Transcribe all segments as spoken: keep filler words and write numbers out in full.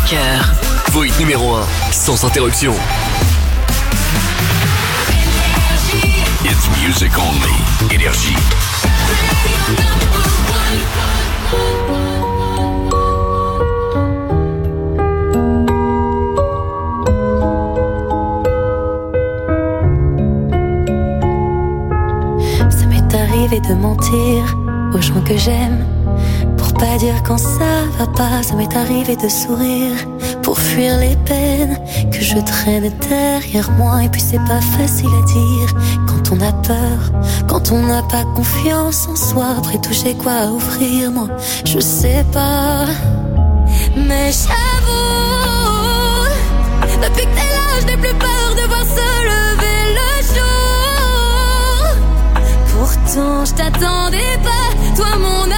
heures. Vos hits numéro un, sans interruption. It's music only. Énergie. Ça m'est arrivé de mentir aux gens que j'aime pour pas dire quand ça va pas. Ça m'est arrivé de sourire pour fuir les peines que je traîne derrière moi. Et puis c'est pas facile à dire quand on a peur, quand on n'a pas confiance en soi. Après tout j'ai quoi à offrir, moi je sais pas. Mais j'avoue, depuis que t'es là je n'ai plus peur de voir se lever le jour. Pourtant je t'attendais pas, toi mon amour.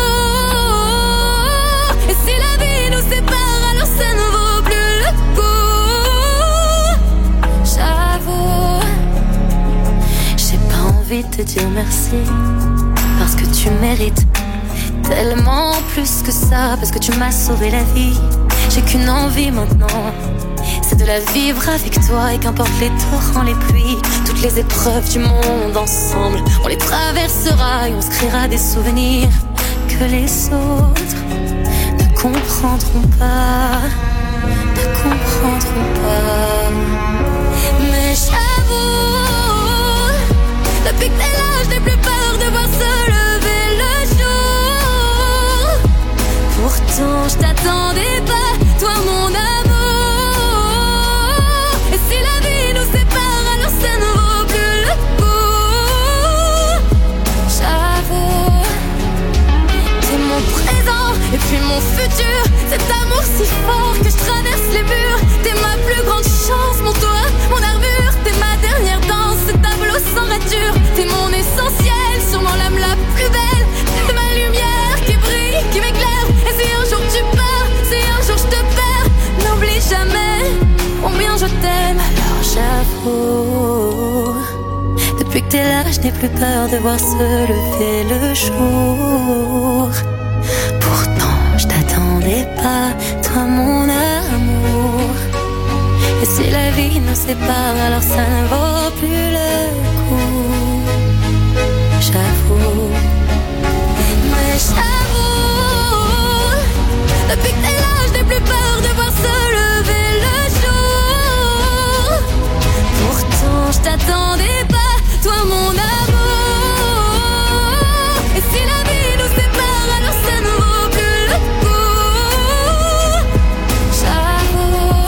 Et si la vie nous sépare, alors ça ne vaut plus le coup. J'avoue, j'ai pas envie de te dire merci, parce que tu mérites tellement plus que ça, parce que tu m'as sauvé la vie. J'ai qu'une envie maintenant, c'est de la vivre avec toi. Et qu'importe les torrents, les pluies, toutes les épreuves du monde, ensemble on les traversera et on se créera des souvenirs que les autres ne comprendront pas, ne comprendront pas. Mais j'avoue, depuis que t'es là je n'ai plus peur de voir se lever le jour. Pourtant je t'attendais pas, toi mon amour. Et si la vie nous sépare, alors ça ne vaut plus le coup. J'avoue, t'es mon présent et puis mon futur. Cet amour si fort que je traverse les murs. T'es ma plus grande chance, mon toit, mon armure. T'es ma dernière danse, ce tableau sans rature. T'es mon essentiel, sûrement l'âme la plus belle. T'es ma lumière qui brille, qui m'éclaire. Et si un jour tu pars, si un jour je te perds, n'oublie jamais combien je t'aime. Alors j'avoue, depuis que t'es là je n'ai plus peur de voir se lever le jour. Pourtant je t'attendais pas, toi mon amour. Et si la vie nous sépare, alors ça ne vaut plus le coup. J'avoue, mais j'avoue, depuis que t'es là je n'ai plus peur de voir se lever le jour. Pourtant je t'attendais pas, toi mon amour. Et si la vie nous sépare, alors ça ne vaut plus le coup. J'avoue.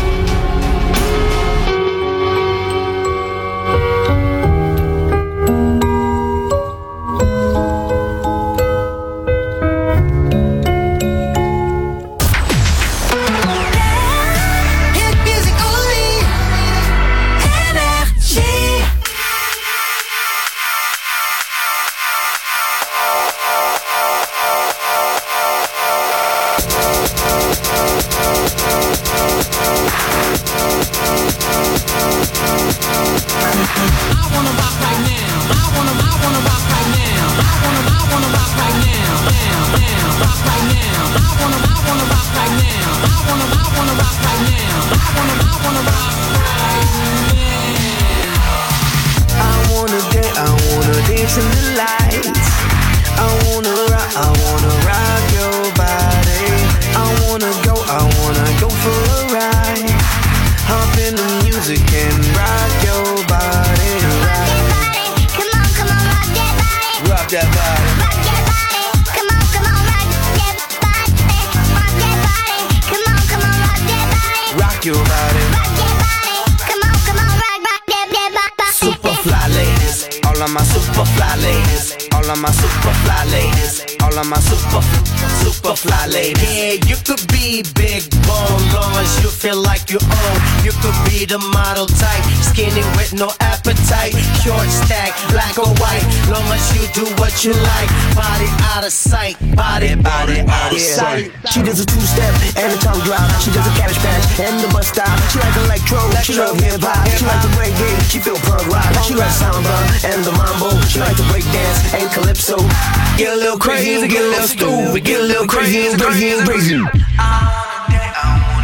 The model type, skinny with no appetite, short stack, black or white, long as you do what you like, body out of sight, body, body out of sight. She does a two-step and a tongue drop, she does a cabbage patch and the bus stop, she like electro, she love hip-hop, she like the reggae, she feel punk rock, she like samba and the mambo, she like the break dance and calypso. Get a little crazy, get a little stupid, get a little crazy, crazy, crazy. I wanna dance, I wanna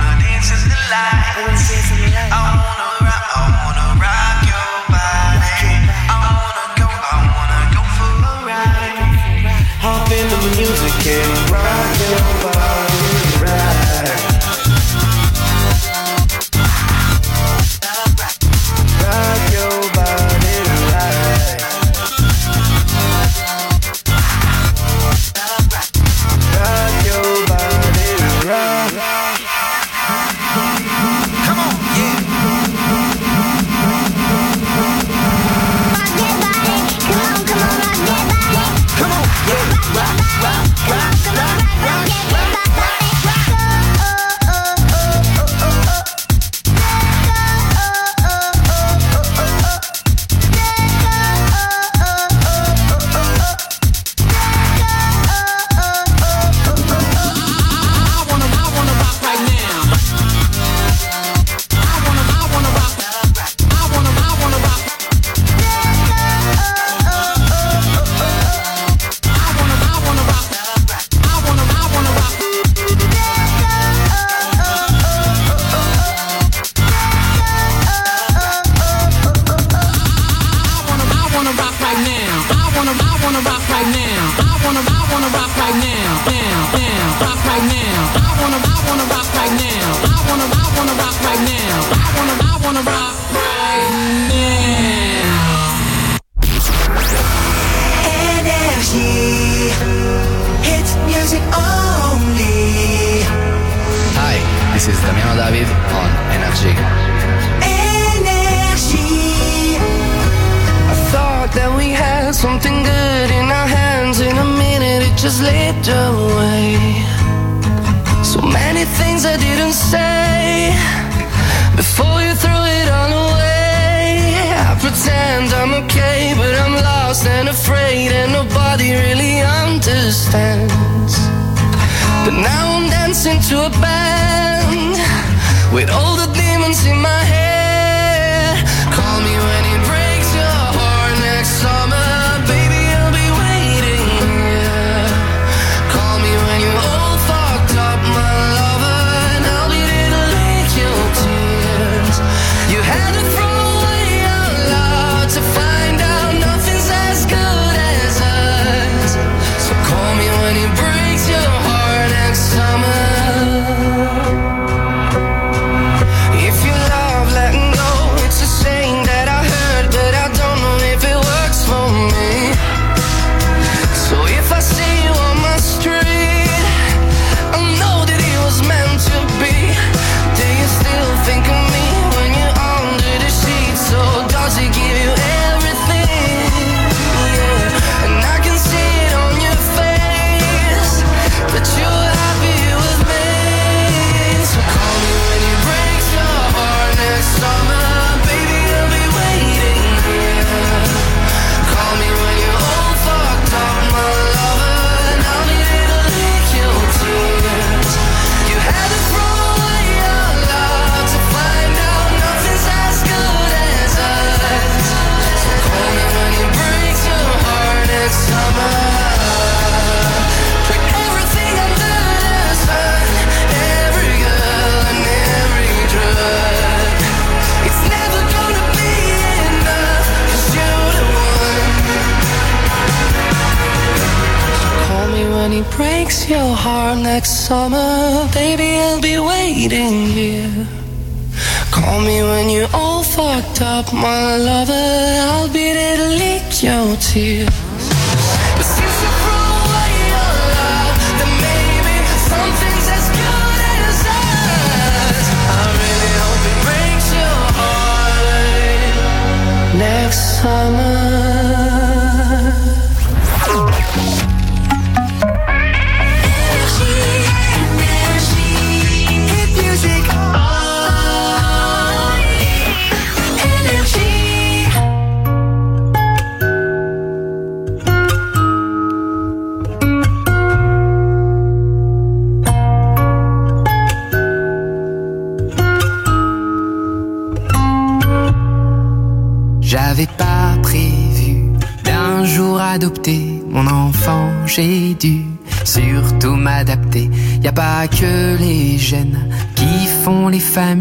J'avais pas prévu d'un jour adopter mon enfant, j'ai dû surtout m'adapter. Y a pas que les gènes qui font les familles,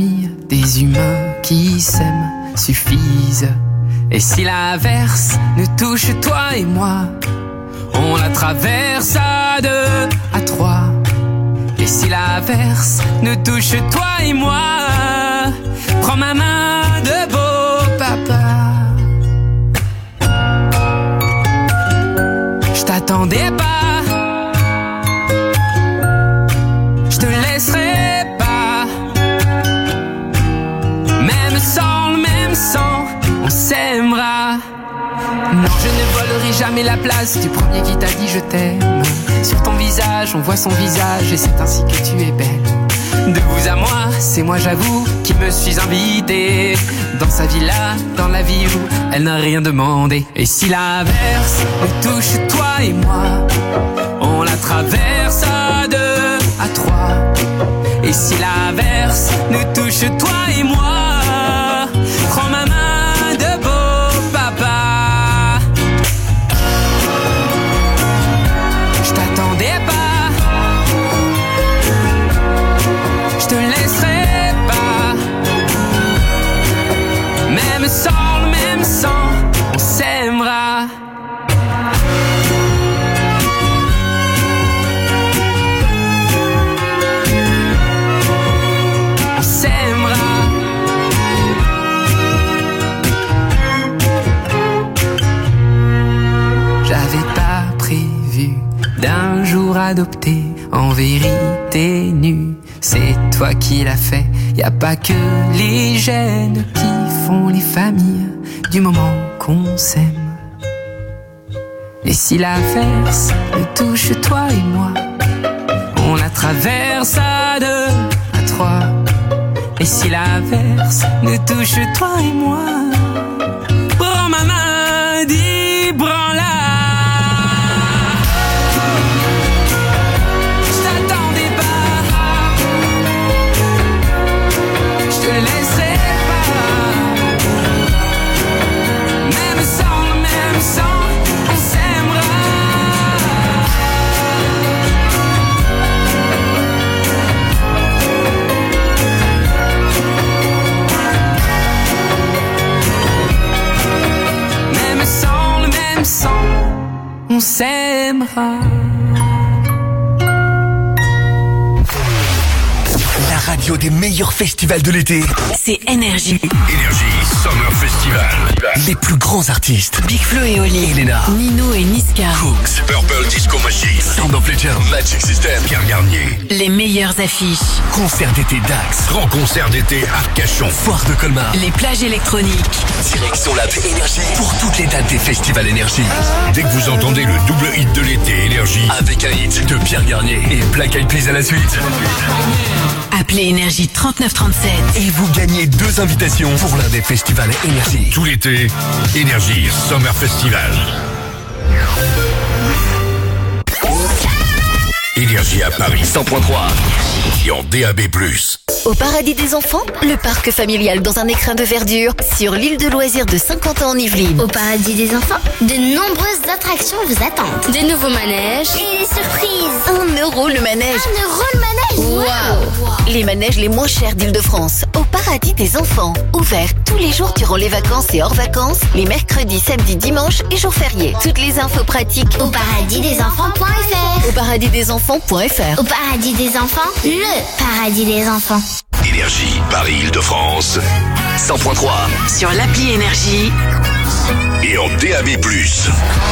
des humains qui s'aiment suffisent. Et si l'averse nous touche toi et moi, on la traverse à deux, à trois. Et si l'averse nous touche toi et moi, prends ma main de beau papa. Je t'attendais pas, je te laisserai pas. Même sans le même sang, on s'aimera. Non, je ne volerai jamais la place du premier qui t'a dit je t'aime. Sur ton visage, on voit son visage et c'est ainsi que tu es belle. De vous à moi, c'est moi j'avoue qui me suis invité dans sa villa, dans la vie où elle n'a rien demandé. Et si l'averse nous touche toi et moi, on la traverse à deux, à trois. Et si l'averse nous touche toi et moi, prends ma main de beau papa. Je t'attendais pas, je te laisserai pas. Même sans le même sang, on s'aimera. On s'aimera. J'avais pas prévu d'un jour adopté, en vérité nu. C'est toi qui l'as fait, y a pas que les gènes qui font les familles du moment qu'on s'aime. Et si l'averse nous touche toi et moi, on la traverse à deux, à trois. Et si l'averse nous touche toi et moi, prends ma main, dis prends-la. On s'aimera. La radio des meilleurs festivals de l'été, c'est Énergie. Énergie Summer Festival. Les plus grands artistes, Big Flo et Oli, Elena, Nino et Niska, Cooks, Purple Disco Machine. Sound of Legend, Magic System. Pierre Garnier. les meilleures affiches, concert d'été Dax, Grand concert d'été Arcachon. foire de Colmar, les plages électroniques. direction la Énergie pour toutes les dates des festivals Énergie. Dès que vous entendez le double hit de l'été Énergie, Avec un hit de Pierre Garnier et Black Eyed Peas à la suite. Appelez Énergie trente-neuf trente-sept. Et vous gagnez deux invitations pour l'un des festivals Énergie. tout l'été, Énergie Summer Festival. Énergie à Paris, cent point trois. et en D A B plus. Au Paradis des Enfants, le parc familial dans un écrin de verdure sur l'île de loisirs de Saint-Quentin en Yvelines. Au Paradis des Enfants, de nombreuses attractions vous attendent. Des nouveaux manèges et des surprises. Un euro le manège. Un euro le manège. Waouh! Les manèges les moins chers d'Île-de-France. Au Paradis des Enfants. Ouvert tous les jours durant les vacances et hors vacances, les mercredis, samedis, dimanches et jours fériés. Toutes les infos pratiques Au paradis des enfants point f r. au paradis des enfants point f r. Au Paradis des Enfants, le Paradis des Enfants. Énergie Paris-Île-de-France cent point trois. Sur l'appli Énergie et en D A B plus.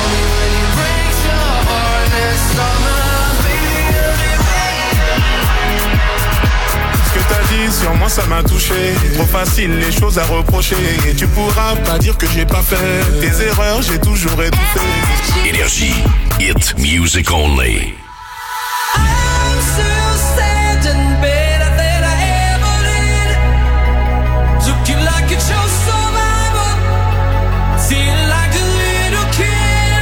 Ce que t'as dit sur moi ça m'a touché. Trop facile les choses à reprocher. Et tu pourras pas dire que j'ai pas fait tes erreurs, j'ai toujours étouffé. Énergie, hit music only. I'm still standing better than I ever did. Took you like it's your survival. Feel like a little kid.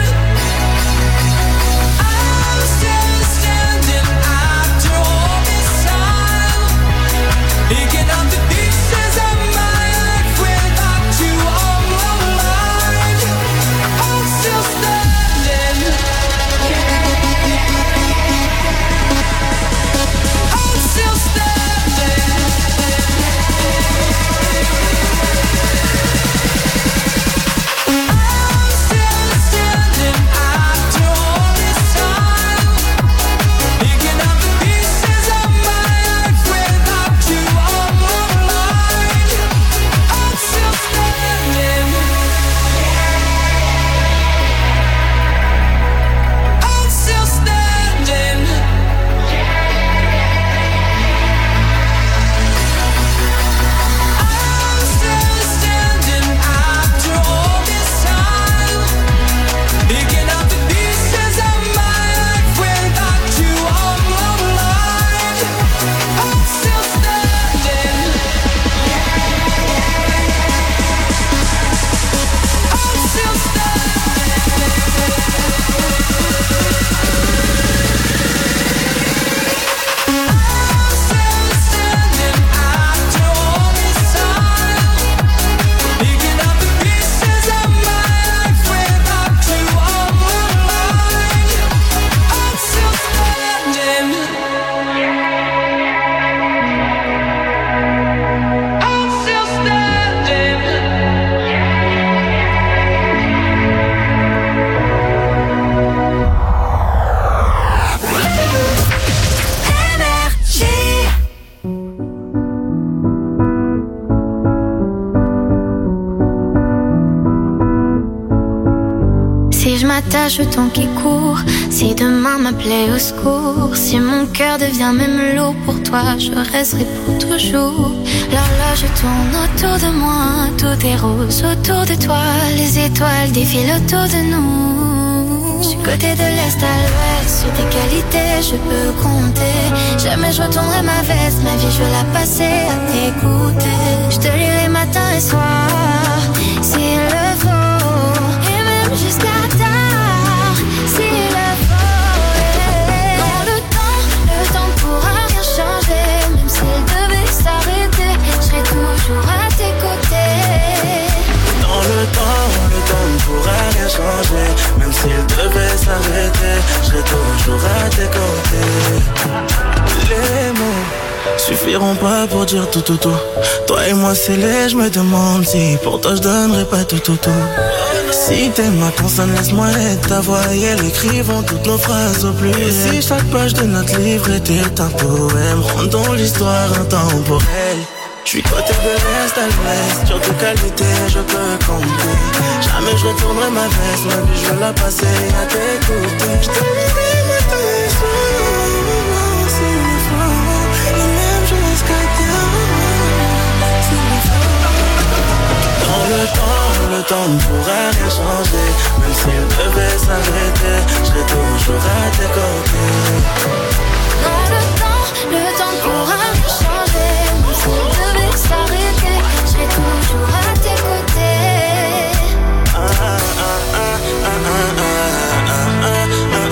I'm still standing after all this time. Picking up the pieces of my life without you on my mind. I'm still standing. je m'attache au temps qui court, si demain m'appelait au secours, si mon cœur devient même lourd, pour toi je resterai pour toujours. L'horloge tourne autour de moi, tout est rose autour de toi, les étoiles défilent autour de nous. Je suis côté de l'est à l'ouest, sur tes qualités je peux compter. Jamais je retournerai ma veste, ma vie je veux la passer à t'écouter. Je te lirai matin et soir, s'il le faut, et même jusqu'à tard, s'il le faut. Dans le temps, le temps pourra rien changer, même s'il devait s'arrêter, je serai toujours à tes côtés. Dans le temps, le temps ne pourra rien changer, même s'il devait s'arrêter, je serai toujours à tes côtés. Les mots suffiront pas pour dire tout tout tout. Toi et moi c'est laid, je me demande si pour toi je donnerais pas tout tout tout. Si t'aimes ma consonne, laisse-moi être ta voix et elle écrivons toutes nos phrases au plus. Et si chaque page de notre livre était un poème, rendons l'histoire intemporelle. J'suis côté de l'est à l'ouest, sur tes qualités je peux compter. Jamais je retournerai ma veste, ma vie je veux la passer à t'écouter. J'te lirai matin et soir, s'il le faut, et même jusqu'à tard, s'il le faut. Dans le temps, le temps ne pourra rien changer, même s'il devait s'arrêter, je serai toujours à tes côtés. Dans le temps, le temps ne pourra rien changer, même s'il devait s'arrêter, je serai toujours à tes côtés. Ah, ah, ah, ah, ah, ah, ah, ah,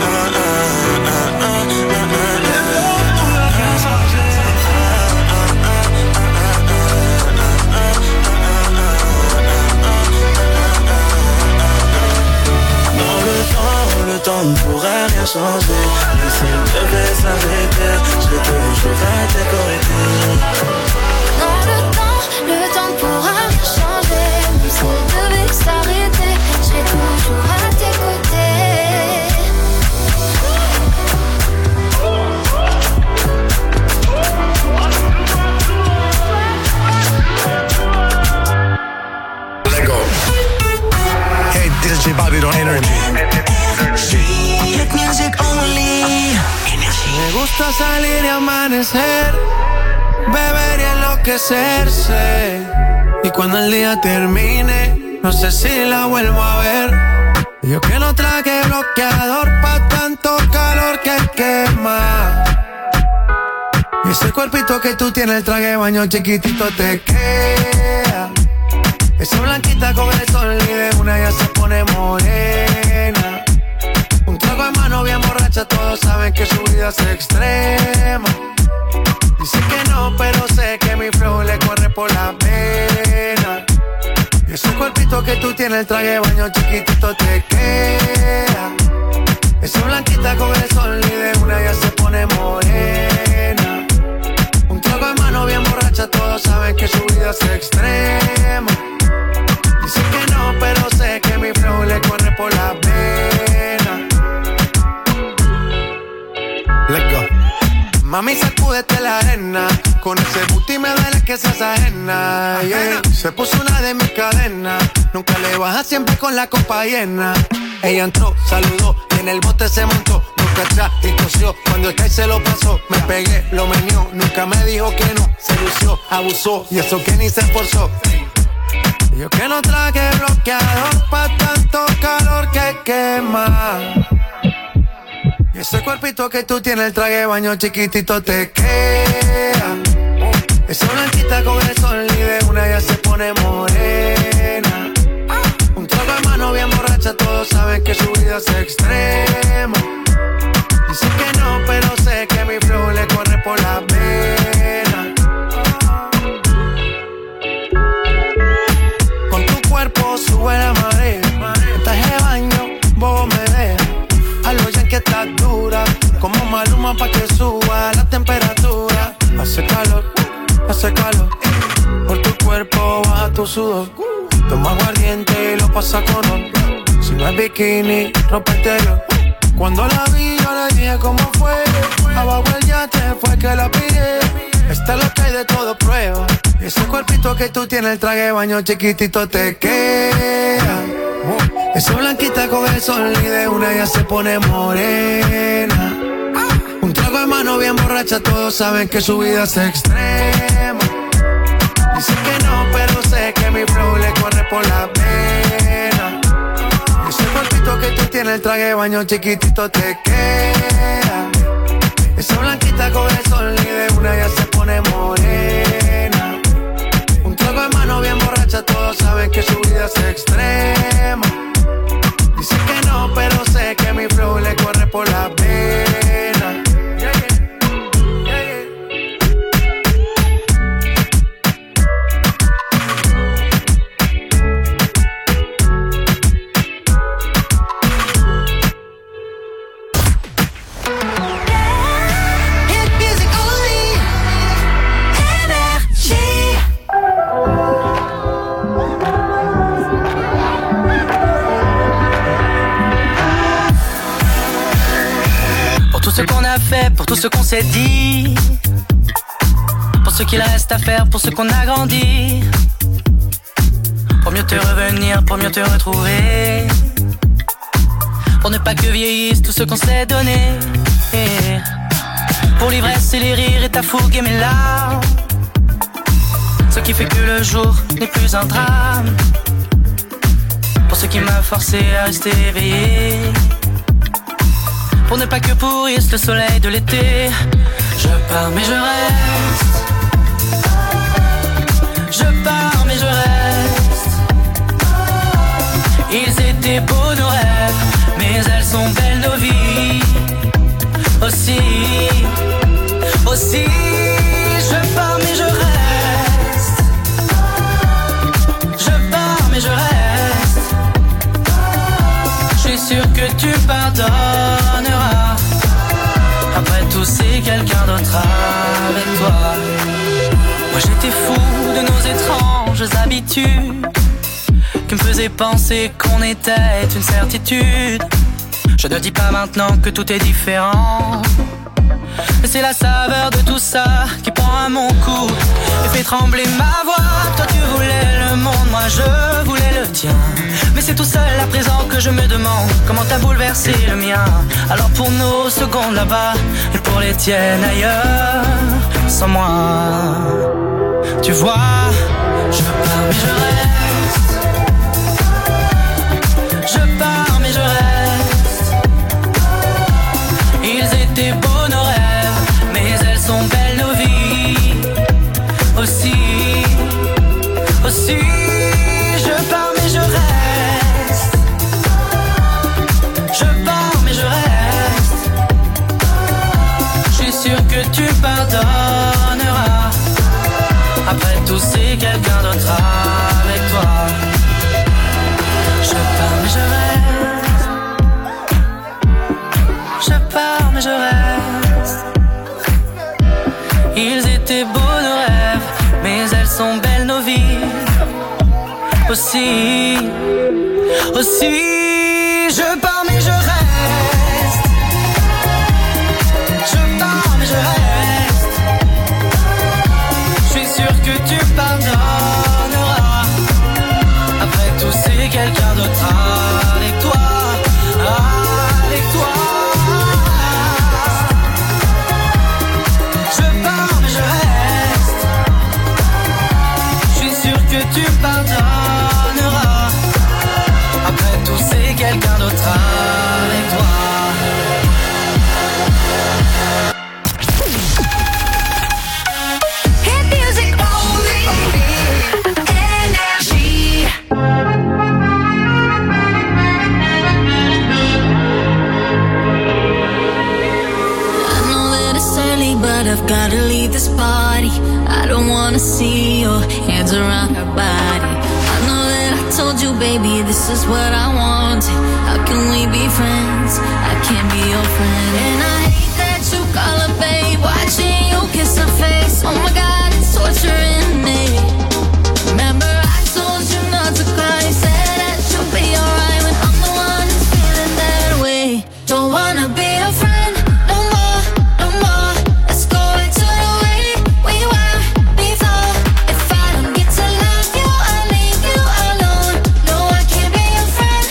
le temps ne pourra rien changer, même s'il devait s'arrêter, je serai toujours à tes côtés. Dans le temps, le temps ne pourra rien changer, même s'il devait s'arrêter, je serai toujours à tes côtés. Let go. Hey, D J Bobby on Energy. Hit music only. Me gusta salir y amanecer, beber y enloquecerse. Y cuando el día termine, no sé si la vuelvo a ver. Yo que no traje bloqueador pa' tanto calor que quema. Y ese cuerpito que tú tienes, el traje de baño chiquitito te queda. Esa blanquita con el sol y de una ya se pone morena. Un trago en mano bien borracha, todos saben que su vida es extrema. Dice que no, pero sé que mi flow le corre por la pena. Y ese cuerpito que tú tienes, el traje de baño chiquitito te queda. Esa blanquita con el sol y de una ya se pone morena. Un trago en mano bien borracha, todos saben que su vida es extrema. Dice que no, pero sé que mi flow le corre por la pena. Let's go. Mami, sacúdete la arena, con ese booty me duele que seas ajena, yeah. Se puso una de mis cadenas, nunca le baja, siempre con la copa llena. Ella entró, saludó y en el bote se montó, nunca atrás y tosió. Cuando el que se lo pasó, me pegué, lo menió, nunca me dijo que no, se lució, abusó y eso que ni se esforzó. Yo que no traje bloqueador pa' tanto calor que quema. Y ese cuerpito que tú tienes, el traje de baño chiquitito te queda. Esa blanquita con el sol y de una ya se pone morena. Un trago de mano bien borracha, todos saben que su vida es extrema. Dice que no, pero sé que mi flow le corre por la pena. Con tu cuerpo sube la marea, el traje de baño, bobo me deja. A lo ya que estás dura, como Maluma pa' que suba la temperatura. Hace calor, hace calor, por tu cuerpo baja tu sudor. Toma aguardiente y lo pasa con oro. Si no es bikini, ropa interior. Cuando la vi yo le dije cómo fue. Abajo el yate fue que la pillé. Esta es lo que hay de todo prueba. Ese cuerpito que tú tienes, el traje de baño chiquitito te queda. Esa blanquita con el sol y de una ya se pone morena. Un trago de mano bien borracha, todos saben que su vida es extrema. Dice que no, pero sé que mi flow le corre por la pena. Ese cuerpito que tú tienes, el traje de baño chiquitito te queda. Esa blanquita con el sol y de una ya se pone morena. Un trago de mano bien borracha, todos saben que su vida es extrema. Dice que no, pero sé que mi flow le corre por la pena. Yeah, yeah. Yeah, yeah. Hit music only. Energy. Pour tout ce qu'on a fait, pour tout ce qu'on s'est dit, pour ce qu'il reste à faire, pour ce qu'on a grandi, pour mieux te revenir, pour mieux te retrouver, pour ne pas que vieillisse tout ce qu'on s'est donné, pour l'ivresse et les rires et ta fougue et mes larmes, ce qui fait que le jour n'est plus un drame, pour ce qui m'a forcé à rester éveillé, pour ne pas que pourrisse le soleil de l'été. Je pars mais je reste. Je pars mais je reste. Ils étaient beaux nos rêves, mais elles sont belles nos vies. Aussi, aussi, je pars mais je reste. Je pars mais je reste. Je suis sûr que tu pardonneras. Après tout c'est quelqu'un d'autre avec toi. Moi j'étais fou de nos étranges habitudes qui me faisaient penser qu'on était une certitude. Je ne dis pas maintenant que tout est différent, mais c'est la saveur de tout ça qui prend à mon cou et fait trembler ma voix. Toi tu voulais le monde, moi je voulais le tien, mais c'est tout seul à présent que je me demande comment t'as bouleversé le mien. Alors pour nos secondes là-bas et pour les tiennes ailleurs, sans moi, tu vois, je pars mais je reste. Je pars mais je reste. Ils étaient beaux nos rêves, mais elles sont belles nos vies. Aussi, aussi, je pars mais je reste. Je pars mais je reste. Je suis sûr que tu pardonneras. Après tout c'est quelqu'un d'autre avec toi. Je pars mais je reste. Je pars mais je reste. Ils étaient beaux nos rêves, mais elles sont belles nos vies. Aussi, aussi, je pars mais je reste. Je pars mais je reste. Je suis sûr que tu pardonneras. Après tout c'est quelqu'un d'autre avec toi, avec toi. Je pars mais je reste. Je suis sûr que tu pardonneras. Après tout c'est quelqu'un d'autre avec toi. Hit music only. Energy. I know that it's early, but I've gotta leave this party. I don't wanna see your hands around her body. I know that I told you, baby, this is what I wanted. How can we be friends? I can't be your friend. And I hate that you call her babe, watching you kiss her face. Oh my God, it's torturing me. Remember I told you not to cry, said that you'll be alright when I'm the one who's feeling that way. Don't wanna be a friend no more, no more. Let's go back to the way we were before. If I don't get to love you, I'll leave you alone. No, I can't be your friend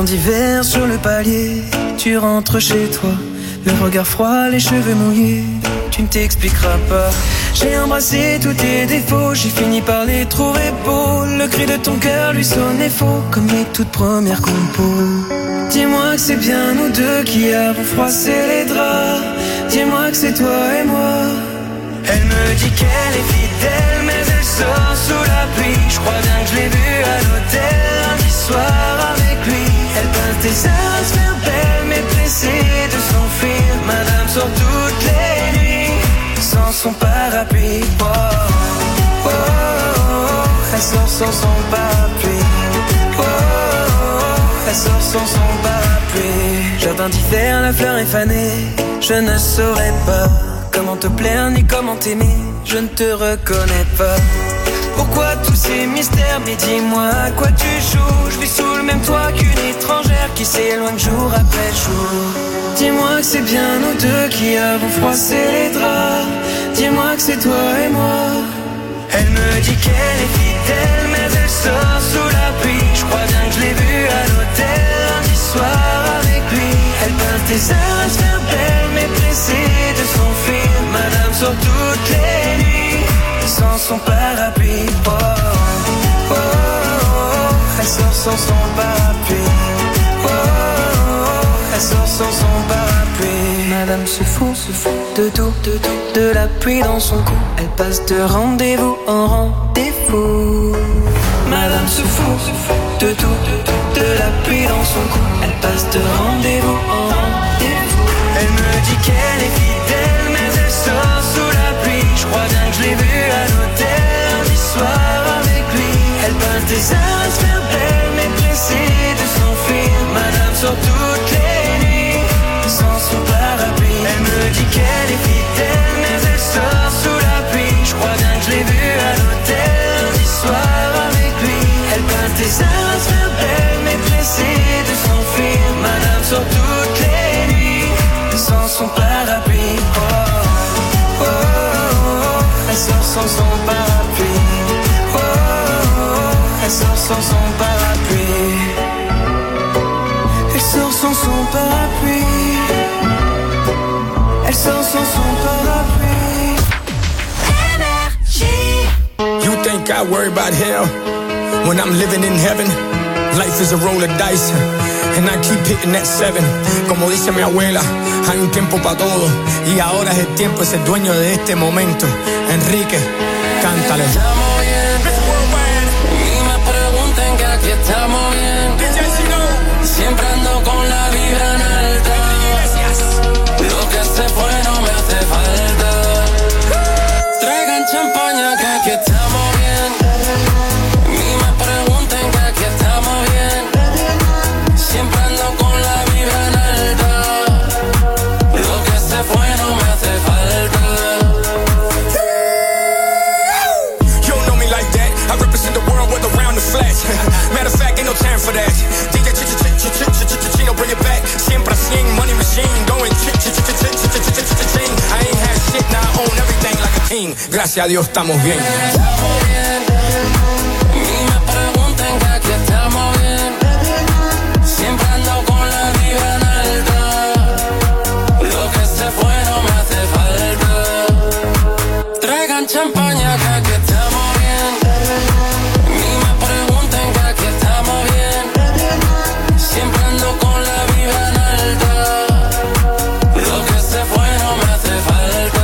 Matin d'hiver sur le palier, tu rentres chez toi, le regard froid, les cheveux mouillés, tu ne t'expliqueras pas. J'ai embrassé tous tes défauts, j'ai fini par les trouver beaux. Le cri de ton cœur lui sonnait faux, comme les toutes premières compos. Dis-moi que c'est bien nous deux qui avons froissé les draps. Dis-moi que c'est toi et moi. Elle me dit qu'elle est fidèle, mais elle sort sous la pluie. Je crois bien que je l'ai vue à l'hôtel lundi soir avec lui. Elle pince des heures à se faire belle, mais pressée de s'enfuir. Madame sort toutes les nuits sans son parapluie. Oh, oh, oh, oh, elle sort sans son parapluie. Oh, oh, oh, elle sort sans son parapluie. Jardin d'hiver, la fleur est fanée. Je ne saurais pas comment te plaire ni comment t'aimer. Je ne te reconnais pas. Pourquoi tous ces mystères? Mais dis-moi à quoi tu joues. Je vis sous le même toit qu'une étrangère qui s'éloigne jour après jour. Dis-moi que c'est bien nous deux qui avons froissé les draps. Dis-moi que c'est toi et moi. Elle me dit qu'elle est fidèle, mais elle sort sous la pluie. Je crois bien que je l'ai vue à l'hôtel lundi soir avec lui. Elle passe des heures à se faire belle, mais pressée de s'enfuir. Madame sort toutes les nuits sans son parapluie. Oh, oh, oh, oh, elle sort sans son parapluie. Oh, oh, oh, elle sort sans son parapluie. Madame se fout, se fout de tout, de tout, de la pluie dans son cou. Elle passe de rendez-vous en rendez-vous. Madame se fout, se fout de tout, de tout, de la pluie dans son cou. Elle passe de rendez-vous en rendez-vous. Elle me dit qu'elle est fidèle, mais elle sort sous la pluie. Je crois bien que je l'ai vue à l'hôtel lundi soir avec lui. Elle passe des heures à se faire belle, mais pressée de s'enfuir. Madame sort toutes les nuits sans son parapluie. Elle me dit qu'elle est fidèle, mais elle sort sous la pluie. Je crois bien que je l'ai vue à l'hôtel lundi soir avec lui. Elle passe des heures à se faire belle, mais pressée de s'enfuir. Madame sort toutes les nuits sans son parapluie. Oh, oh, oh, oh, elle sort sans son parapluie. Oh, oh, oh, elle sort sans son parapluie. Elle sort sans son parapluie. Elle sort sans son parapluie. Énergie. You think I worry about hell when I'm living in heaven? Life is a roll of dice and I keep hitting that seven. Como dice mi abuela, hay un tiempo para todo y ahora es el tiempo, es el dueño de este momento. Enrique, cántale. Estamos bien, ni me pregunten que aquí estamos bien. Siempre ando con la vibra en alta. Lo que se fue no me hace falta. Traigan champaña que aquí estamos bien. Ni me pregunten que aquí estamos bien. Siempre ando con la vibra en alta. Lo que se fue no me hace falta. You don't know me like that. I represent the world with around the flash. Matter of fact, ain't no time for that. D J Chino, bring it back. Siempre cien, money machine, going ch ch ch ch ch ch ch ch ch ching. I ain't had shit, now I own everything like a king. Gracias a Dios estamos bien. Estamos bien. Ni me pregunten que aquí estamos bien. Siempre ando con la vibra en alta. Lo que se fue no me hace falta. Traigan champaña que aquí estamos bien. Ni me pregunten que aquí estamos bien. Siempre ando con la vibra en alta. Lo que se fue no me hace falta.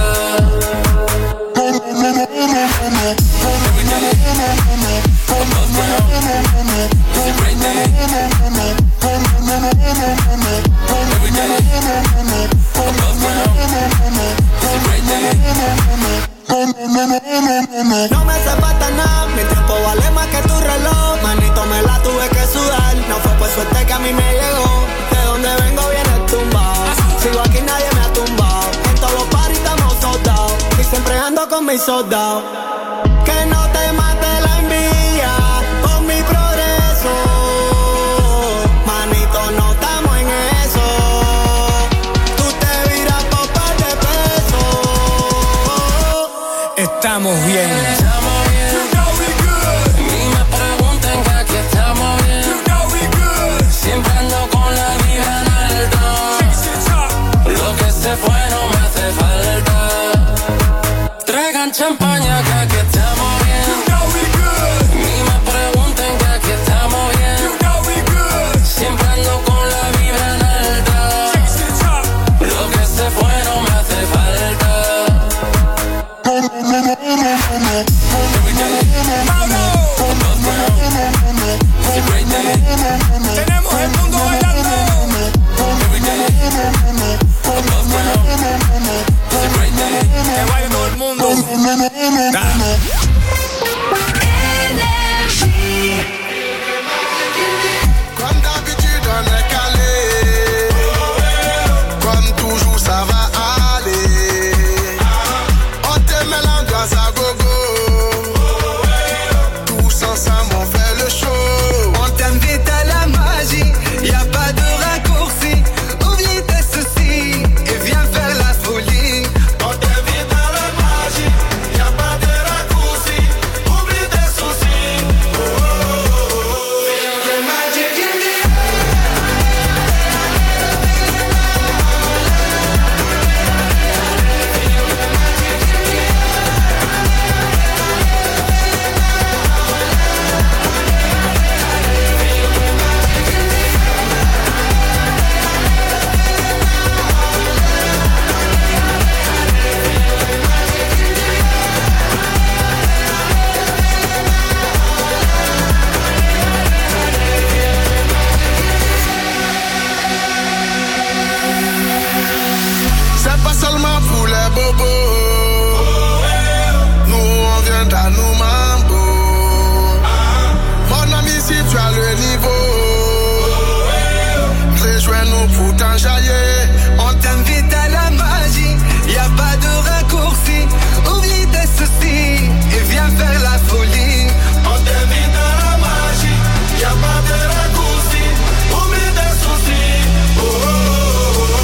No me hace falta nada, mi tiempo vale más que tu reloj. Manito, me la tuve que sudar. No fue por suerte que a mí me llegó. De donde vengo viene tumbado. Sigo aquí, nadie me ha tumbado. En todos los paris estamos soldados. Y siempre ando con mis soldados. Que no te mate la envidia con mi progreso. Manito, no estamos en eso. Tú te viras por par de pesos. Estamos bien. Estamos bien. You know we good. Ni me pregunten que aquí estamos bien. You know we good. Siempre ando champaña acá que estamos bien. You know we good. Ni me pregunten que aquí estamos bien. You know we good. Siempre ando con la vibra en alta. Lo que se fue no me hace falta. Tenemos el mundo bailando. Que baile todo el mundo. Comme d'habitude on est calé. Comme toujours ça va aller. On te met l'ambiance à gogo. Tous ensemble on fait le show. On t'invite à la magie, y a pas de raccourci. Oublie tes soucis et viens faire la folie. On t'invite à la magie, y a pas de raccourci. Oublie tes soucis. Oh, oh, oh, oh. Feel the magic in the air. C'est pas seulement pour les bobos. Nous on vient dans nos mambo. Mon ami si tu as le niveau, rejoins-nous pour t'enjailler. On t'invite à la magie, y a pas de raccourci. Oublie tes soucis et viens faire la folie. On t'invite à la magie, y a pas de raccourci. Oublie tes soucis. Oh, oh, oh, oh.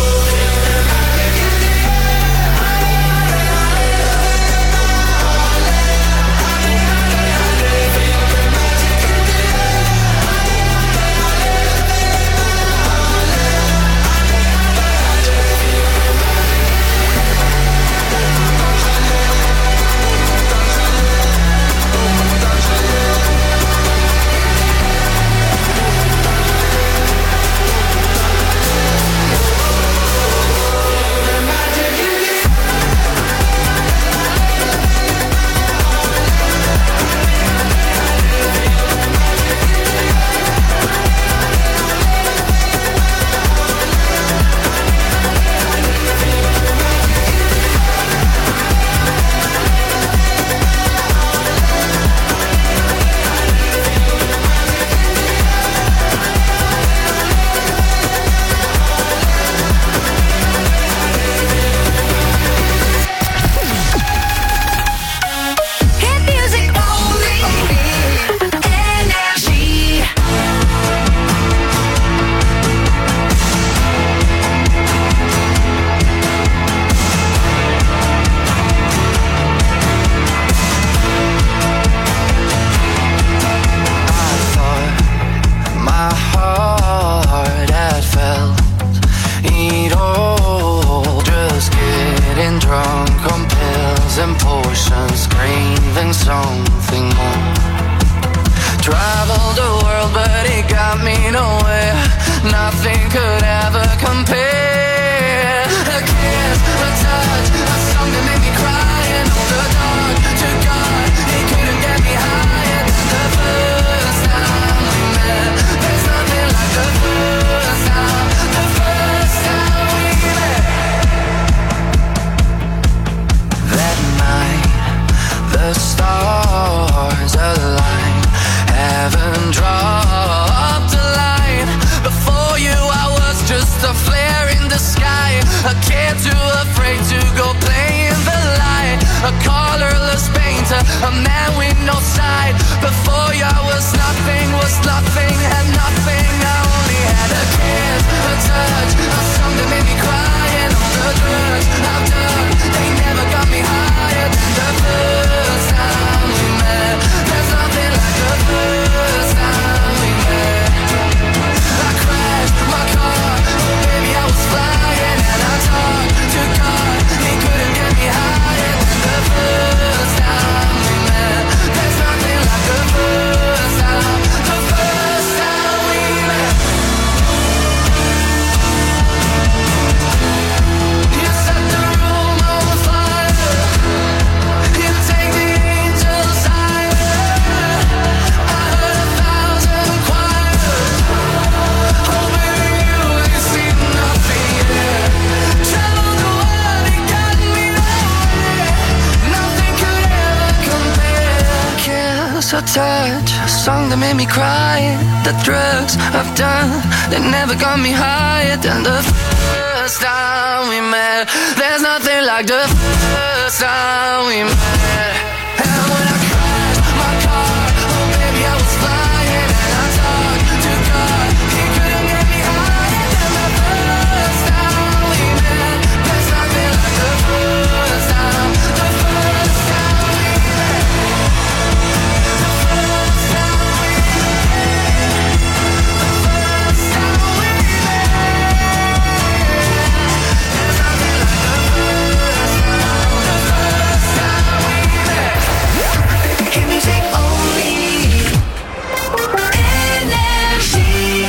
Hit music only. Energy. My heart had felt it all. Just getting drunk on pills and potions, craving something more. Traveled the world, but it got me nowhere. Nothing could ever compare. A kiss, a touch, a song that made me cry, and all the dark to God, it couldn't get me higher than the first time we met. There's nothing like the first time, the first time we met. That night, the stars aligned, heaven dropped a line. Before you, I was just a flare in touch, a song that made me cry. The drugs I've done, they never got me higher than the first time we met. There's nothing like the first time we met. And when I crashed my car, oh baby I was flying, and I talked to God, he couldn't get me higher than the first time we met. There's nothing like the first time, the first time we met. The first time we met. The first time we met. There's nothing like the first time, the first time we met. Hit music only. Énergie.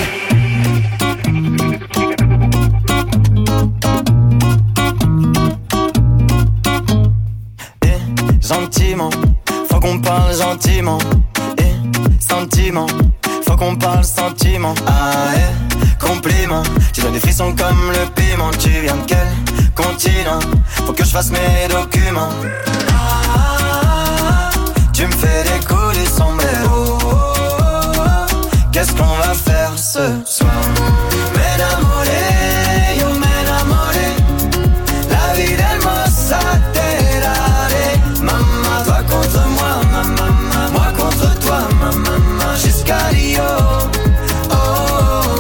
Gentiment, faut qu'on parle gentiment. Et sentiment, faut qu'on parle sentiment. Ah eh, compliment, tu donnes des frissons comme le piment. Tu viens de quel continent? Faut que je fasse mes documents. Ah, tu me fais des coups du sombrero. Qu'est-ce qu'on va faire ce soir? M'enamoré, yo m'enamoré. La vie d'hermosa te daré. Maman, toi contre moi, maman, moi contre toi, maman, jusqu'à Rio. Oh, oh.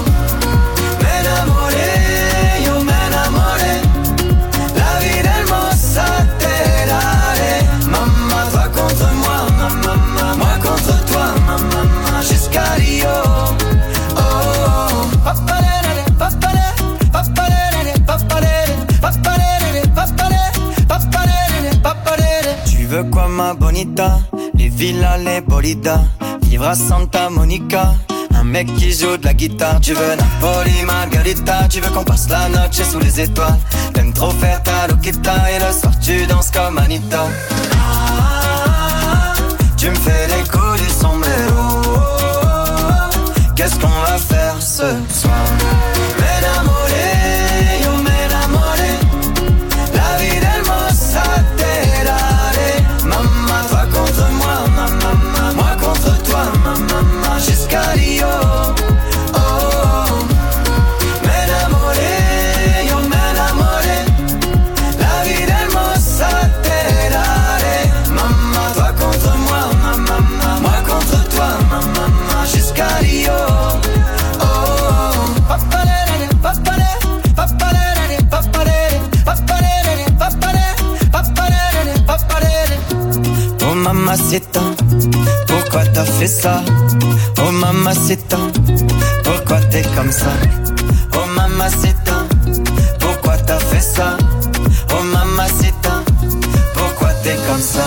M'enamoré, yo m'enamoré. La vie d'hermosa te daré. Maman, toi contre moi, maman, moi contre toi, maman, jusqu'à Rio. Oh, oh. Papalere, papalere, papalere, papalere, papalere, papalere, papalere, papalere. Tu veux quoi ma bonita? Les villas, les bolidas, vivre à Santa Monica, un mec qui joue de la guitare. Tu veux Napoli, Margarita, tu veux qu'on passe la noche sous les étoiles. T'aimes trop faire ta loquita et le soir tu danses comme Anita. Ah, tu me fais des coups du sombrero. Qu'est-ce qu'on va faire ce soir? M'enamoré, yo m'enamoré. La vie d'hermosa te daré. Maman, toi contre moi, maman, moi contre toi, maman, jusqu'à Rio. Oh, oh. M'enamoré, yo m'enamoré. La vie d'hermosa te daré. Maman, toi contre moi, maman, moi contre toi, maman, jusqu'à Rio. Oh, oh. Papalere, papalere, papalere, papalere, papalere, papalere, papalere, papalere. Oh mamacita, pourquoi t'as fait ça? Oh mamacita, pourquoi t'es comme ça? Oh mamacita, pourquoi t'as fait ça? Oh mamacita, pourquoi t'es comme ça?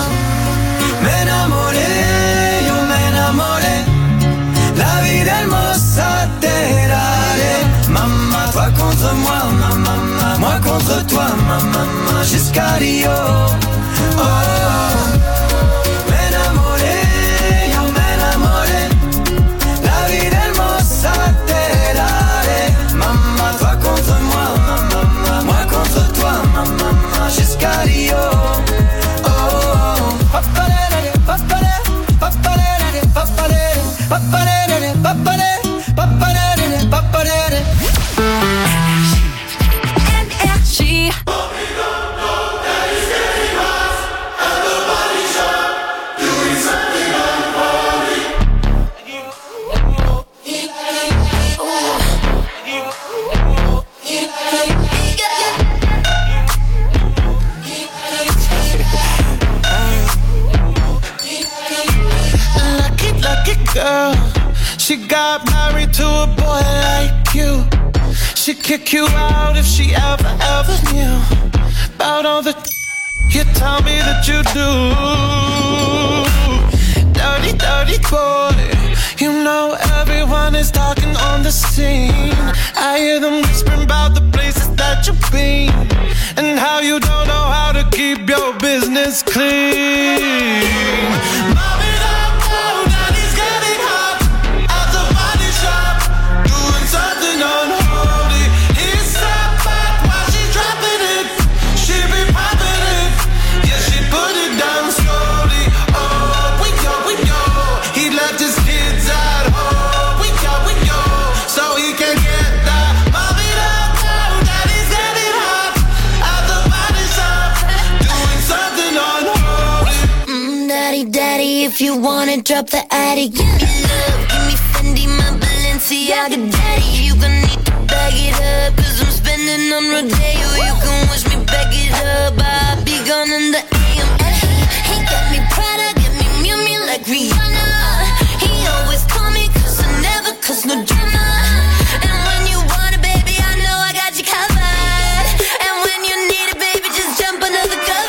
M'enamoré, yo m'enamoré. La vie d'hermosa te daré. Maman, toi contre moi, maman, moi contre toi, maman, jusqu'à Rio. Oh, oh. M'enamoré, yo m'enamoré. La vie d'hermosa te daré. Maman, toi contre moi, maman, moi contre toi, maman, jusqu'à Rio. Oh, oh. Papalere, papalere, papalere, papalere, papalere, papalere, papalere, papalere. Énergie. Lucky, lucky girl. She got married to a boy like you. She'd kick you out if she ever, ever knew about all the you tell me that you do. Dirty, dirty boy. You know everyone is talking on the scene. I hear them whispering about the places that you've been and how you don't know how to keep your business clean. Mommy, don't go, daddy's getting hot at the body shop, doing something unholy. He's sat back while she's dropping it. She be popping it, yeah, she put it down slowly. Oh, we go, we go. He if you wanna drop the attic. Give me love, give me Fendi, my Balenciaga daddy. You gon' need to bag it up, cause I'm spending on Rodeo. You can wish me back it up, I'll be gone in the A M. And he, he got me Prada, get me Miu Miu like Rihanna. He always call me cause I never cause no drama. And when you want it, baby, I know I got you covered. And when you need it, baby, just jump under the covers.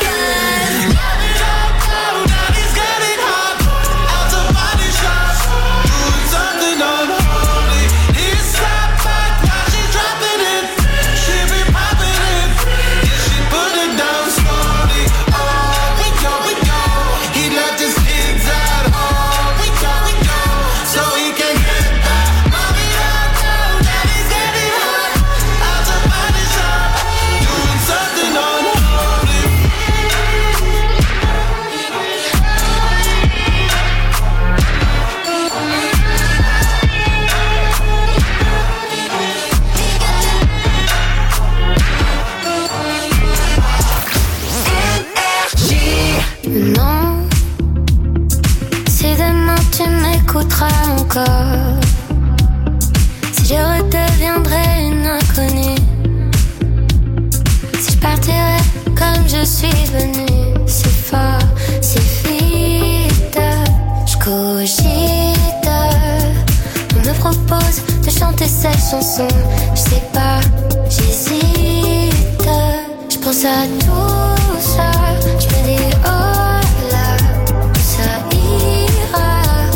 Non, si demain tu m'écouteras encore, si je redeviendrai une inconnue, si je partirai comme je suis venue, si fort, si vite, je cogite. On me propose de chanter cette chanson, je sais pas, j'hésite. Je pense à tout ça, je me dis oh là, ça ira.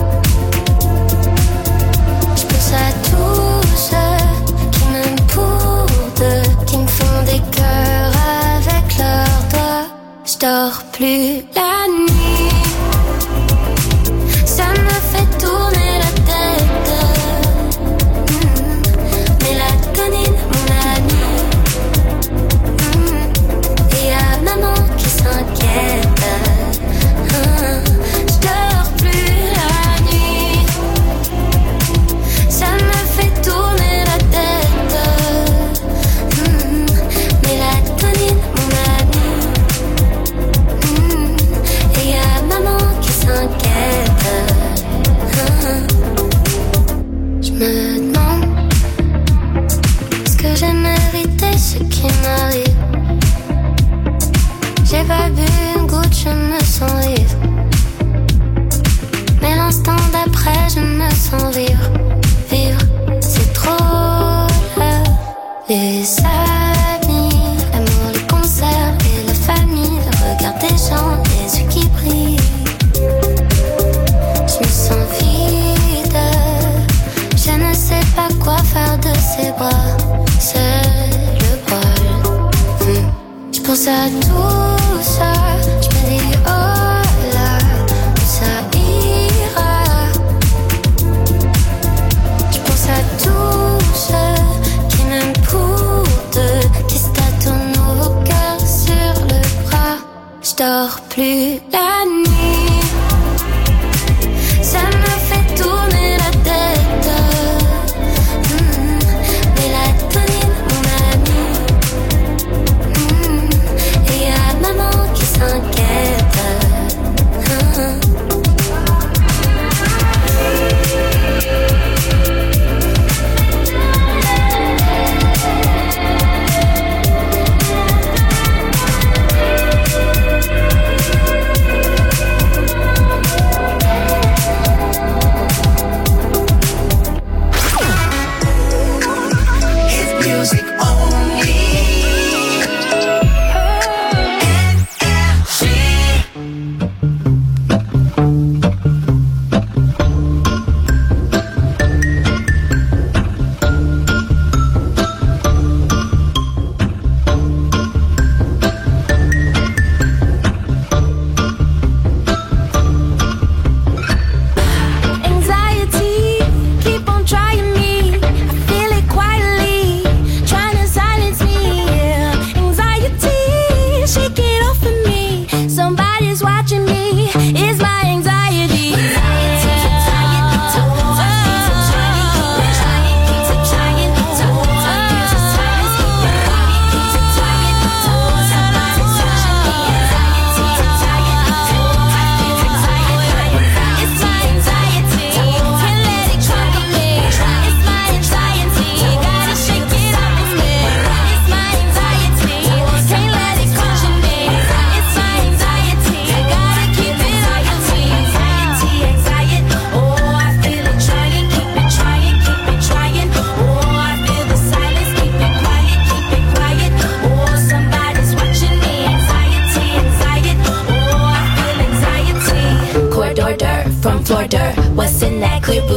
Je pense à tous ceux qui m'aiment pour deux, qui me font des cœurs avec leurs doigts. Je dors plus la nuit, ça me fait tourner la tête. Mmh. Mélatonine, mon ami. Maman qui s'inquiète, hein, je dors plus la nuit, ça me fait tourner la tête, mmh, mélatonine mon ami, mmh, et y'a maman qui s'inquiète, hein, je me demande, est-ce que j'ai mérité ce qui m'arrive? J'ai pas bu une goutte, je me sens ivre. Mais l'instant d'après, je me sens vivre. Vivre, c'est trop là. Les amis, l'amour, les concerts et la famille, le regard des gens, les yeux qui brillent. Je me sens vide. Je ne sais pas quoi faire de ces bras. C'est le bol. Hum. Je pense à tout ça, je me dis oh là, ça ira. Je pense à tous ceux qui m'aiment pour deux, qui se tatouent nos cœurs sur le bras. Je dors plus la nuit, ça me fait tourner la tête. Mmh, mélatonine, mon ami. Mmh, et y'a maman qui s'inquiète. Mmh.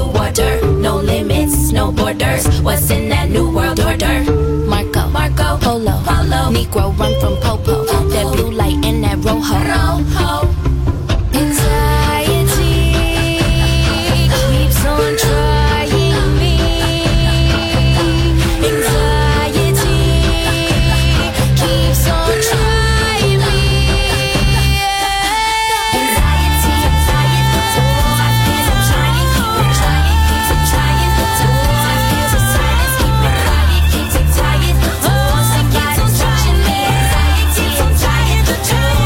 blue water. No limits, no borders. What's in that new world order? Marco, Marco, Polo, Polo. Negro run from Popo. Popo. That blue light and that rojo. Rojo. Anxiety keeps on trying me. Anxiety keeps on trying me. Anxiety, anxiety, to walls I feel I'm trying, keep it trying, keeps on trying. To walls I feel the silence, keep it quiet, keeps it tired. To walls I keeps on touching me. Anxiety, I'm tired. To walls I feel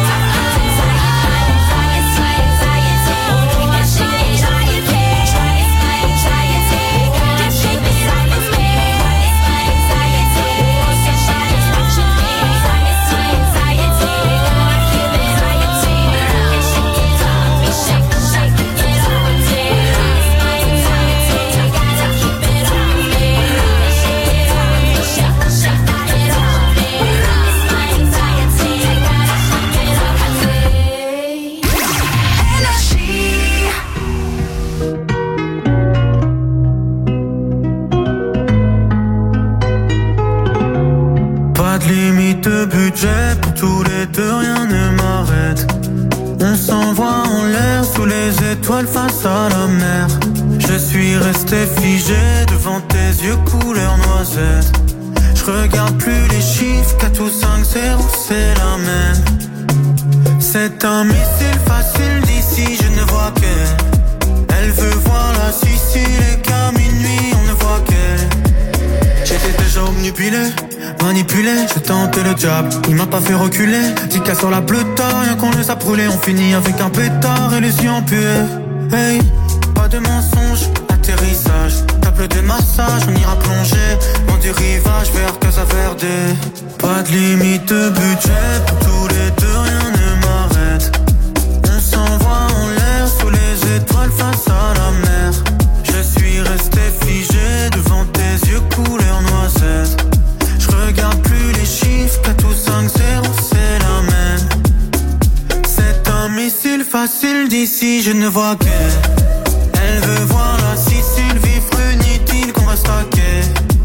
Pas de limite de budget, pour tous les deux rien ne m'arrête. On s'envoie en l'air sous les étoiles face à la mer. Je suis resté figé devant tes yeux couleur noisette. Je regarde plus les chiffres, quatre ou cinq zéro c'est la même. C'est un missile facile d'ici, je ne vois qu'elle. Elle veut voir la Sicile et qu'à minuit on ne voit qu'elle. J'étais déjà omnibulé, manipulé, j'ai tenté le diable, il m'a pas fait reculer. dix cas sur la bleue tard, rien qu'on les a brûlés. On finit avec un pétard et les yeux empués. Hey, pas de mensonge, atterrissage, table de massage, on ira plonger loin du rivage vers Casa Verde. Pas de limite de budget, pour tous les deux rien ne m'arrête. On s'envoie en l'air sous les étoiles face à la mer. Je suis resté figé devant tes yeux couleur noisette. Je regarde plus les chiffres, quatre ou cinq zéro c'est la même. C'est un missile facile d'ici, je ne vois qu'elle. Elle veut voir la Sicile, vivre inutile qu'on reste à quai.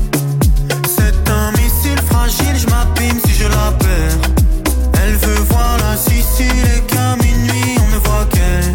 C'est un missile fragile, je m'abîme si je la perds. Elle veut voir la Sicile et qu'à minuit on ne voit qu'elle.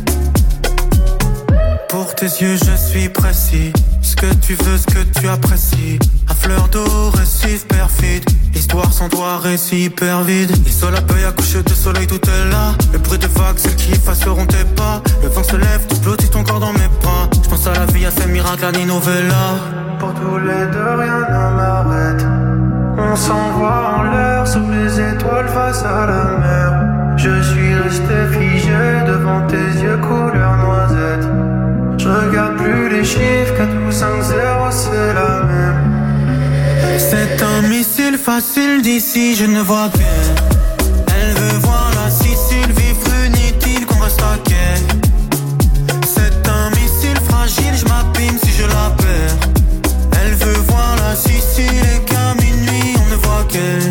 Pour tes yeux je suis précis, ce que tu veux, ce que tu apprécies. À fleur d'eau, récif perfide, histoire sans toi, récit hyper vide. Isole à peu à coucher de soleil, tout est là. Le bruit des vagues, celles qui effaceront tes pas. Le vent se lève, tu blottis ton corps dans mes bras. Je pense à la vie, à ces miracles, à Ninovella. Pour tous les deux, rien ne m'arrête. On s'envoie en l'air sous les étoiles face à la mer. Je suis resté figé devant tes yeux couleur noisette. Je regarde plus les chiffres, quatre ou cinq zéro c'est la même. C'est un missile facile d'ici, je ne vois qu'elle. Elle veut voir la Sicile, vivre inutile qu'on reste à quai. C'est un missile fragile, je m'abîme si je la perds. Elle veut voir la Sicile et qu'à minuit on ne voit qu'elle.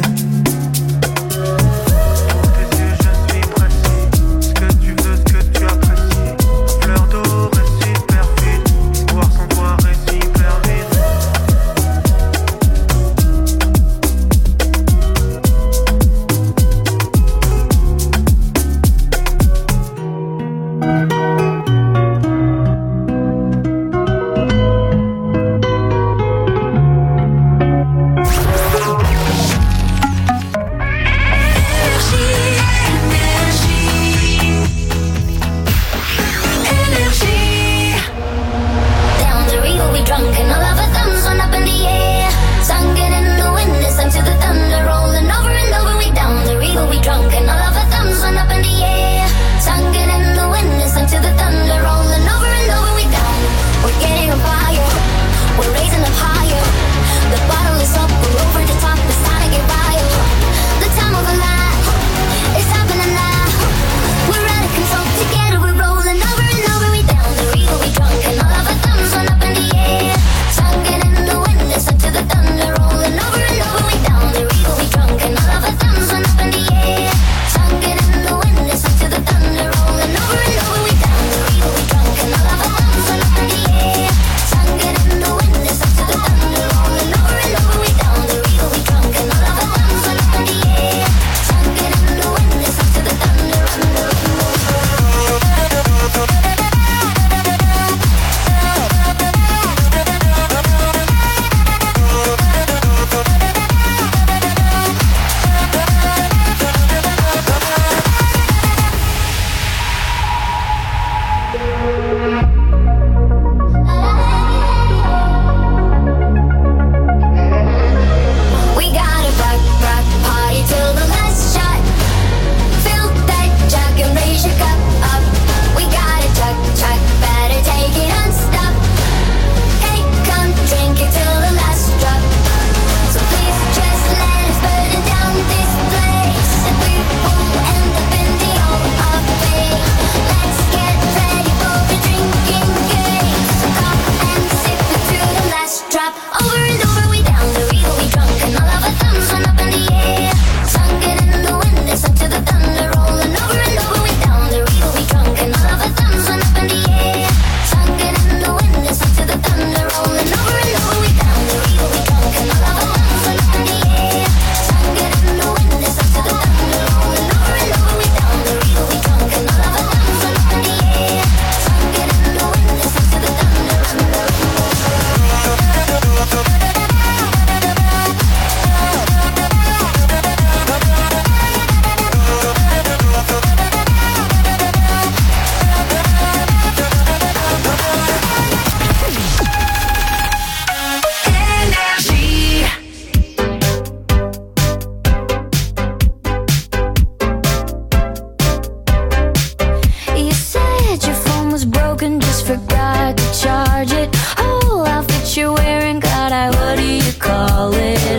what you're wearing, God, I, what do you call it?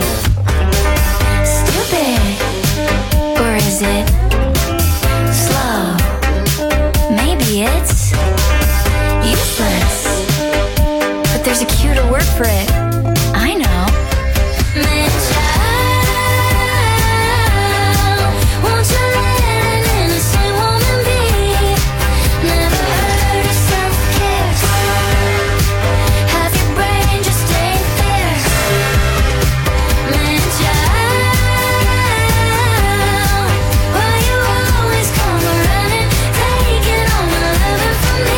Stupid, or is it slow? Maybe it's useless, but there's a cuter word for it. I know. Man, child, won't you let an innocent woman be? Never heard of self-care. Half your brain just ain't there. Man, child, why you always come running, taking all my loving from me?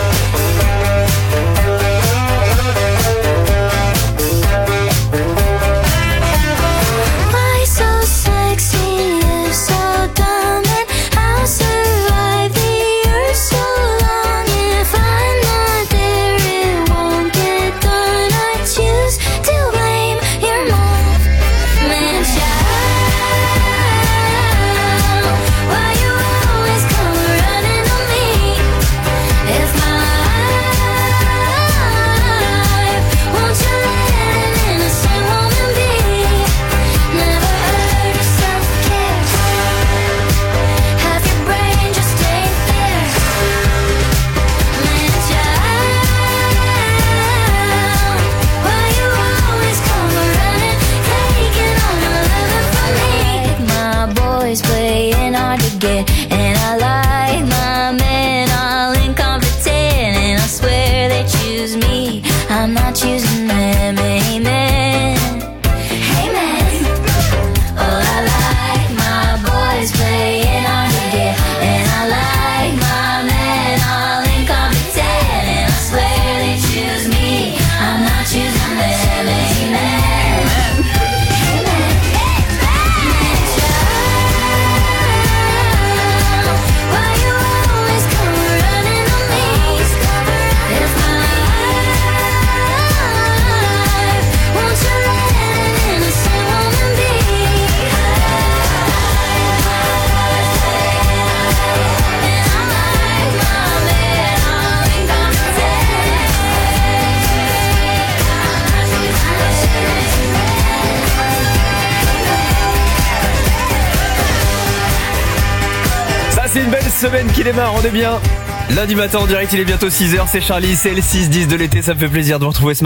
Why so sexy, you so dumb, and I'll survive the earth so long. If I'm not there, it won't get done. I choose to blame your mom. Man, child, why you always come running on me? If my life, won't you let an innocent woman be? Never heard of self-care. Half your brain just ain't there. Man, child, why you always come running, taking all my loving from me? My boys playing hard to get, and I like my men all incompetent, and I swear they choose me, I'm not choosing them. Amen. Amen. Oh, I like my boys playing hard to get, and I like my men all incompetent, and I swear they choose me, I'm not choosing them. Amen. Amen. Man, child, why you always come running on me? If my life, won't you let an innocent woman be? Ça, c'est une belle semaine qui démarre, on est bien. Lundi matin en direct, il est bientôt six heures, c'est Charlie, c'est le six dix de l'été, ça me fait plaisir de vous retrouver ce matin.